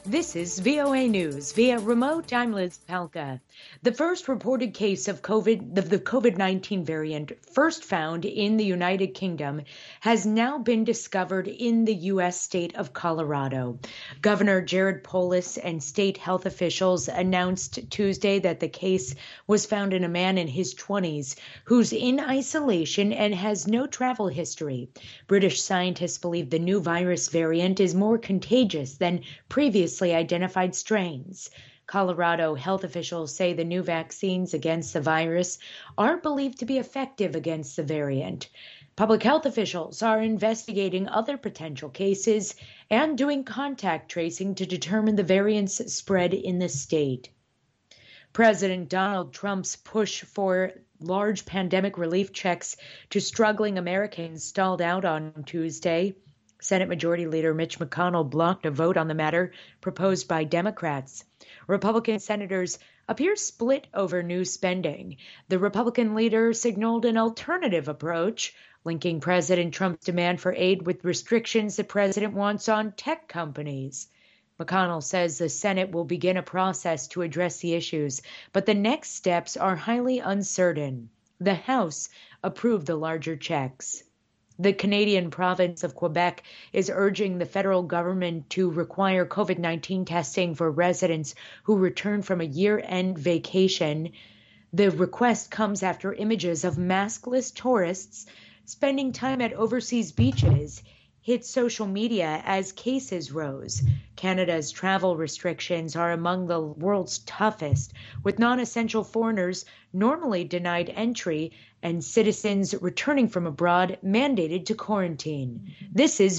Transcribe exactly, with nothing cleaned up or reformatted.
This is V O A News. Via remote, I'm Liz Palka. The first reported case of COVID, of the COVID nineteen variant, first found in the United Kingdom, has now been discovered in the U S state of Colorado. Governor Jared Polis and state health officials announced Tuesday that the case was found in a man in his twenties who's in isolation and has no travel history. British scientists believe the new virus variant is more contagious than previously identified strains. Colorado health officials say the new vaccines against the virus are believed to be effective against the variant. Public health officials are investigating other potential cases and doing contact tracing to determine the variant's spread in the state. President Donald Trump's push for large pandemic relief checks to struggling Americans stalled out on Tuesday. Senate Majority Leader Mitch McConnell blocked a vote on the matter proposed by Democrats. Republican senators appear split over new spending. The Republican leader signaled an alternative approach, linking President Trump's demand for aid with restrictions the president wants on tech companies. McConnell says the Senate will begin a process to address the issues, but the next steps are highly uncertain. The House approved the larger checks. The Canadian province of Quebec is urging the federal government to require COVID nineteen testing for residents who return from a year-end vacation. The request comes after images of maskless tourists spending time at overseas beaches hit social media as cases rose. Canada's travel restrictions are among the world's toughest, with non-essential foreigners normally denied entry and citizens returning from abroad mandated to quarantine. This is